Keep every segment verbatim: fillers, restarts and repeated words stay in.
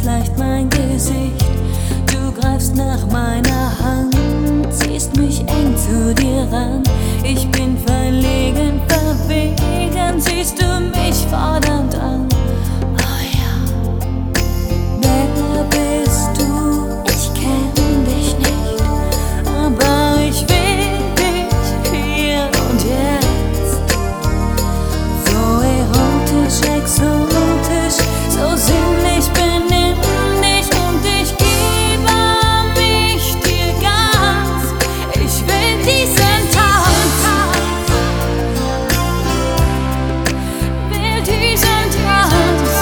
berührst leicht mein Gesicht. Du greifst nach meiner Hand, ziehst mich eng zu dir ran. Ich bin verlegen, verwegen, siehst du mich fordernd an. Oh ja, wer bist du? Ich kenn dich nicht, aber ich will dich hier und jetzt. So erotisch, exotisch, so sinnlich benimm dich und ich gebe mich dir ganz. Ich will diesen Tanz, will diesen Tanz.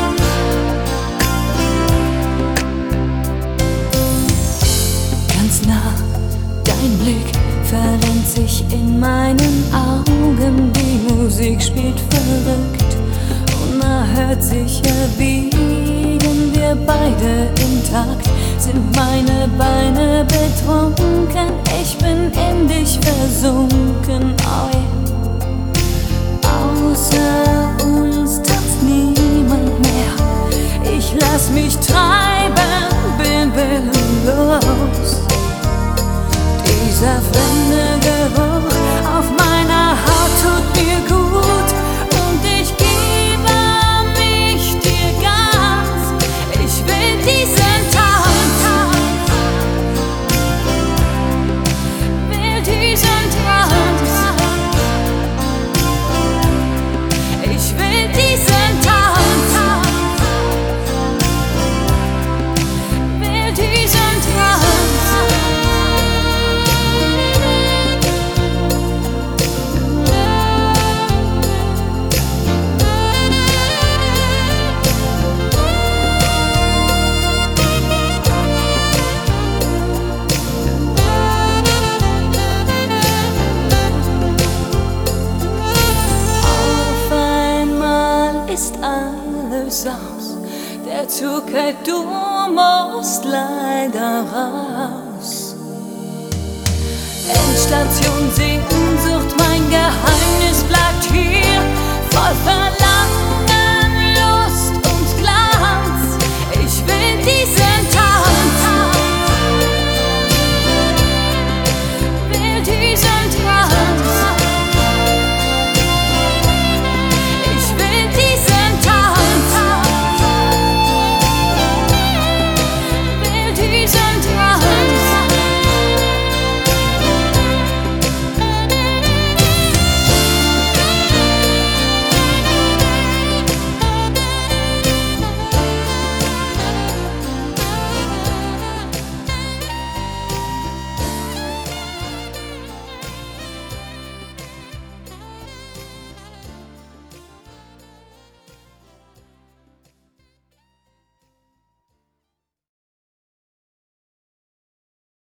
Ganz nah, dein Blick verrennt sich in meinen Augen, die Musik spielt verrückt. Unerhört sicher biegen wir beide im Takt. Sind meine Beine betrunken, ich bin in dich versunken. Oh yeah. Außer uns tanzt niemand mehr. Ich lass mich treiben, bin willenlos. Dieser fremde Geruch auf meiner Haut tut mir gut und ich gebe mich dir ganz. Ich will diesen Tanz, will diesen Tanz. Ich will diesen Tanz, will diesen Tanz. Ist alles aus, der Zug hält, du musst leider raus. Endstation Sehnsucht, mein Geheimnis bleibt hier voll Verlangen.